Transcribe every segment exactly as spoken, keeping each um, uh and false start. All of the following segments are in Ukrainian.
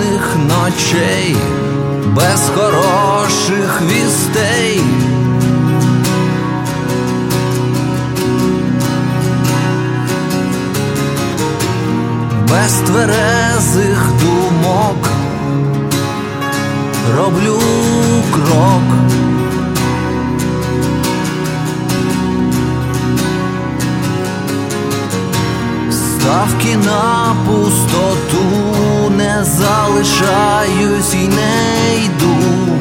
безсонних ночей, без хороших вістей. Без тверезих думок роблю крок. Ставки на пустоту, не залишаюсь і не йду.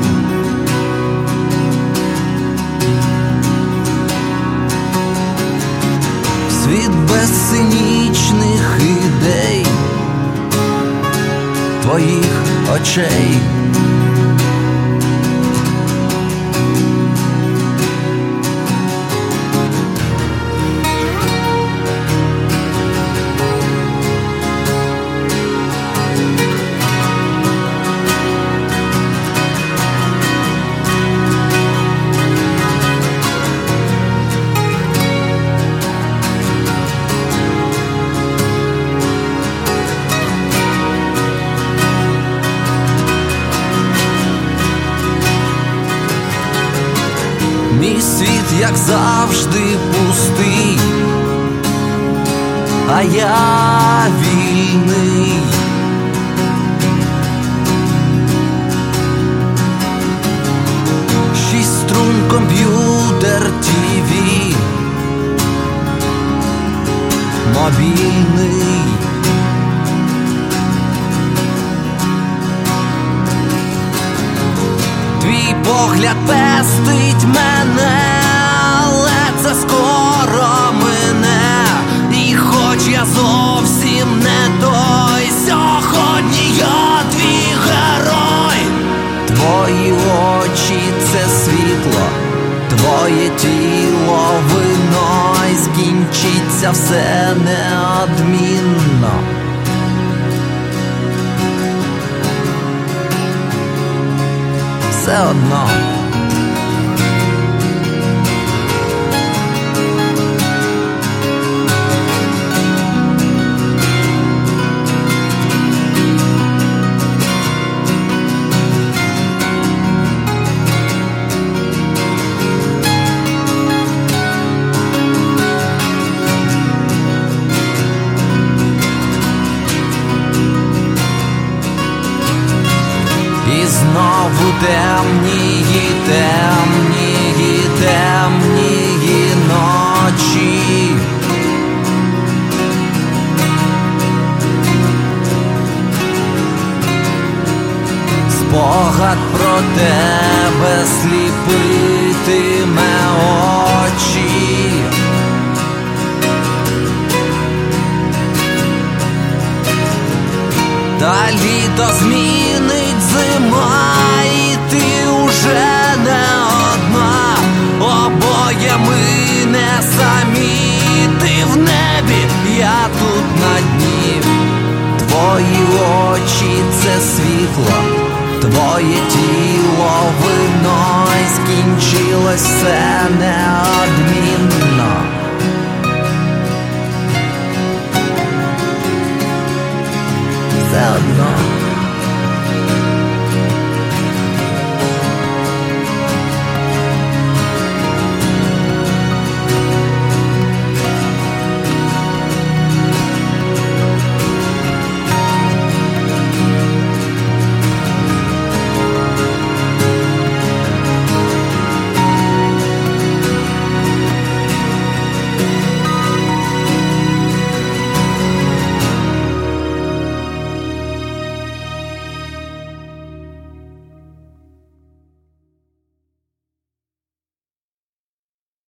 Світ без цинічних ідей, твоїх очей. Мій світ, як завжди, пустий, а я вільний. Шість струн, комп'ютер, ТІВІ, мобільний. Твій погляд пестить мене, але це скоро мине. І хоч я зовсім не той, сьогодні я твій герой. Твої очі – це світло, твоє тіло – вино, й скінчиться все неодмінно. Все одно. І знову темнії, темнії, темнії ночі. Спогад про тебе сліпитиме очі. Та літо змінить зима, і ти уже не одна. Обоє ми не самі, ти в небі, я тут на дні. Твої очі – це світло, твоє тіло – вино, й скінчилось все неодмінно.